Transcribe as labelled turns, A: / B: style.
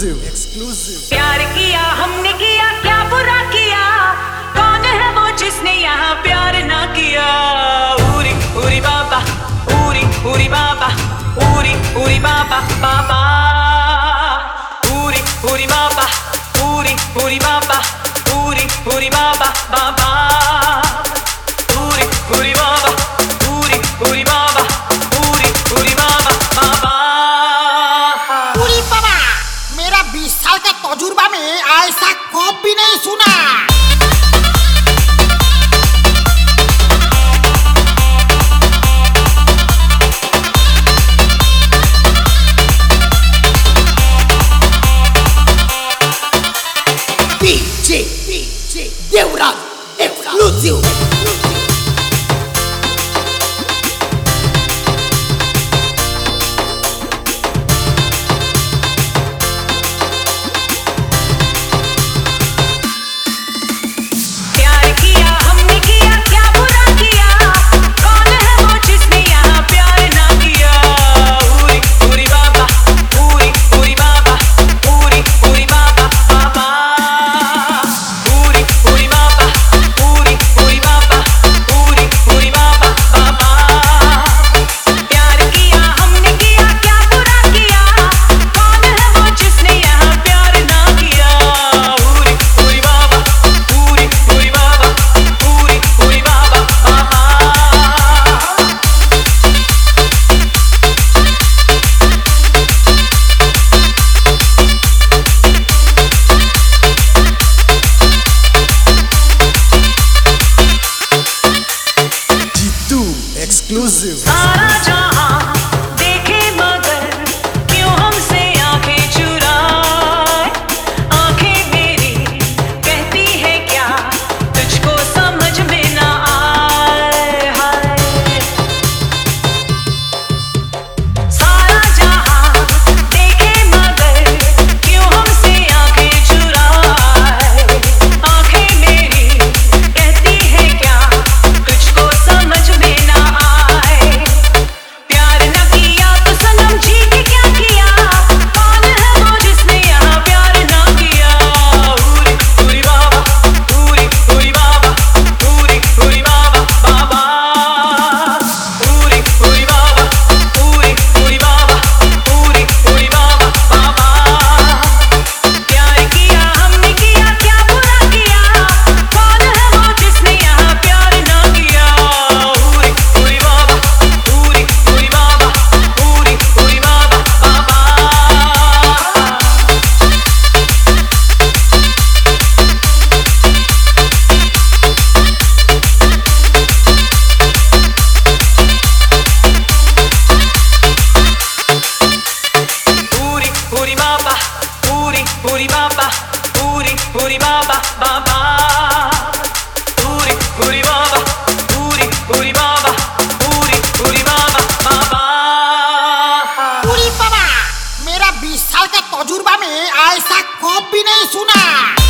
A: Exclusive.
B: प्यार किया हमने किया, क्या बुरा किया, कौन है वो जिसने यहाँ प्यार ना किया। उरी उरी बाबा, उरी उरी बाबा, उरी उरी बाबा बाबा, उरी उरी बाबा, उरी उरी बाबा, उरी उरी बाबा बाबा, उरी उरी बाबा, उरी उरी बाबा, उरी उरी बाबा बाबा।
C: उरी बाबा, मेरा 20 साल का तजुर्बा में ऐसा कभी नहीं सुना। DJ Devraj exclusive.
B: सारा जहां देखे मगर क्यों हमसे आंखें चुराए। आंखें मेरी कहती है क्या तुझको समझ में ना आए। हाय सारा जहां देखे मगर क्यों हमसे आंखें चुराए। आंखें मेरी कहती है क्या तुझको समझ में ना Uri baba, uri baba baba, uri baba, uri baba, uri baba baba।
C: Uri बाबा, मेरा 20 साल का तजुर्बा में ऐसा कभी नहीं सुना।